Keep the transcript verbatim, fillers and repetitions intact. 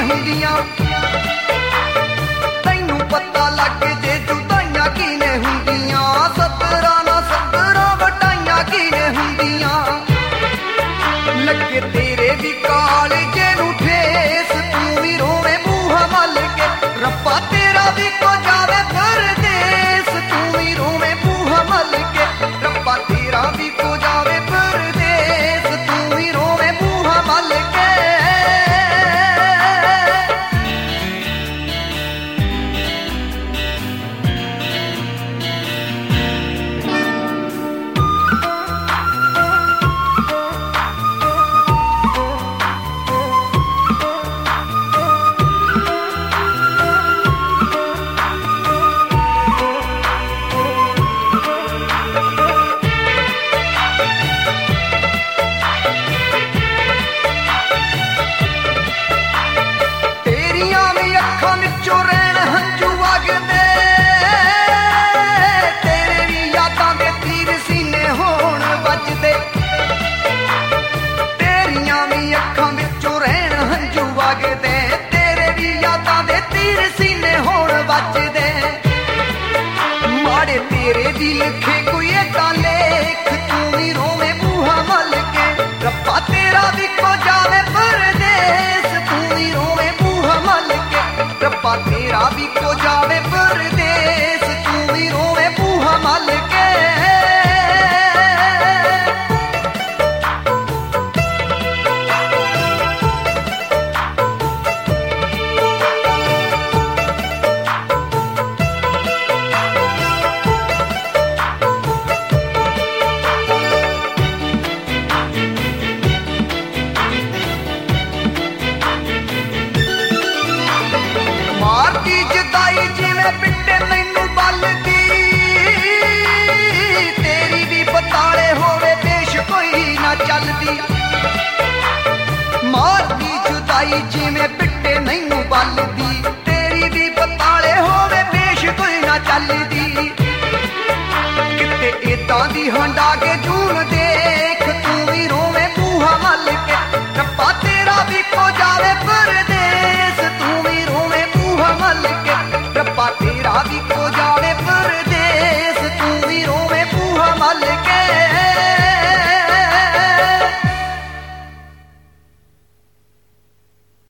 ਹੁੰਦੀਆਂ ਤੈਨੂੰ ਪਤਾ ਲੱਗ ਜੇ ਜੁਦਾਈਆਂ ਕਿਵੇਂ ਹੁੰਦੀਆਂ ਸੱਤਰਾਂ ਨਾ ਸੱਤਰਾਂ ਵਟਾਈਆਂ ਕਿਵੇਂ ਹੁੰਦੀਆਂ ਲੱਗੇ ਤੇਰੇ ਵੀ ਕਾਲਜੇ ਨੂੰ ਠੇਸ ਤੂੰ ਵੀ ਰੋਵੇਂ ਮੂੰਹ ਮੱਲ ਕੇ ਰੱਬਾ ਤੇਰਾ ਵੀ ਕੋ ਜਾਵੇ ਪਰਦੇਸ ਤੂੰ ਵੀ ਰੋਵੇਂ ਮੂੰਹ ਮੱਲ ਕੇ ਰੱਬਾ ਤੇਰਾ ਵੀ ਕੋ ਜਾਵੇ ਪਰਦੇਸ ਤੂੰ ਵੀ ਰੋਵੇਂ ਮੂੰਹ ਮੱਲ ਕੇ ਤੇਰੀਆਂ ਵੀ ਅੱਖਾਂ ਵਿੱਚੋਂ ਰਹਿਣ ਹੰਝੂ ਵਗਦੇ ਤੇਰੇ ਵੀ ਯਾਦਾਂ ਦੇ ਤੀਰ ਸੀਨੇ ਹੋਣ ਵੱਜਦੇ ਮਾੜੇ ਤੇਰੇ ਵੀ ਲਿਖੇ ਕੋਈ ਏਦਾਂ ਲੇਖ ਤੂੰ ਵੀ ਰੋਵੇਂ ਮੂੰਹਾਂ ਮੱਲ ਕੇ ਰੱਬਾ ਤੇਰਾ ਵੀ ਕੋ ਜਾਵੇ ਪਰਦੇਸ ਤੂੰ ਵੀ ਰੋਵੇਂ ਮੂੰਹਾਂ ਮੱਲ ਕੇ ਰੱਬਾ ਤੇਰਾ ਵੀ ਕੋ ਜਾਵੇ ਪਰਦੇਸ ਤੂੰ ਵੀ ਰੋਵੇਂ ਮੂੰਹਾਂ ਮੱਲ ਕੇ ਪਿੱਟੇ ਮੈਨੂੰ ਬਲਦੀ ਤੇਰੀ ਵੀ ਬਤਾਲੇ ਹੋਵੇ ਪੇਸ਼ ਕੋਈ ਨਾ ਚੱਲਦੀ ਮਾਰਦੀ ਜੁਦਾਈ ਜਿਵੇਂ ਪਿੱਟੇ ਮੈਨੂੰ ਬਲਦੀ ਤੇਰੀ ਵੀ ਬਤਾਲੇ ਹੋਵੇ ਪੇਸ਼ ਕੋਈ ਨਾ ਚੱਲਦੀ ਕਿਤੇ ਏਦਾਂ ਦੀ ਹੰਡਾ ਕੇ ਜੂਨ ਦੇਖ ਤੂੰ ਵੀ ਰੋਵੇਂ ਮੂੰਹਾਂ ਮੱਲ ਕੇ ਰੱਬਾ ਤੇਰਾ ਵੀ ਕੋ ਜਾਵੇ